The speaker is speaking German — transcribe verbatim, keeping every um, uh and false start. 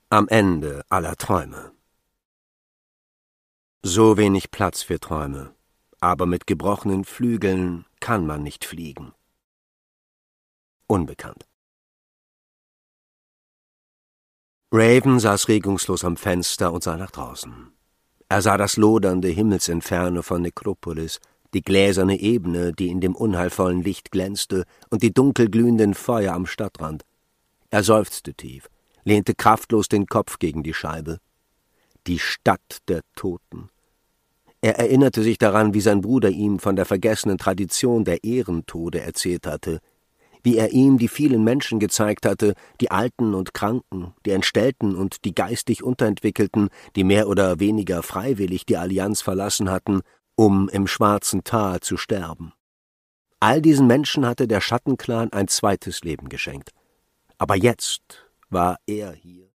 Am Ende aller Träume. So wenig Platz für Träume, aber mit gebrochenen Flügeln kann man nicht fliegen. Unbekannt. Raven saß regungslos am Fenster und sah nach draußen. Er sah das lodernde Himmelsinferno von Nekropolis, die gläserne Ebene, die in dem unheilvollen Licht glänzte, und die dunkelglühenden Feuer am Stadtrand. Er seufzte tief, lehnte kraftlos den Kopf gegen die Scheibe. Die Stadt der Toten. Er erinnerte sich daran, wie sein Bruder ihm von der vergessenen Tradition der Ehrentode erzählt hatte, wie er ihm die vielen Menschen gezeigt hatte, die Alten und Kranken, die Entstellten und die geistig Unterentwickelten, die mehr oder weniger freiwillig die Allianz verlassen hatten, um im schwarzen Tal zu sterben. All diesen Menschen hatte der Schattenclan ein zweites Leben geschenkt. Aber jetzt war er hier.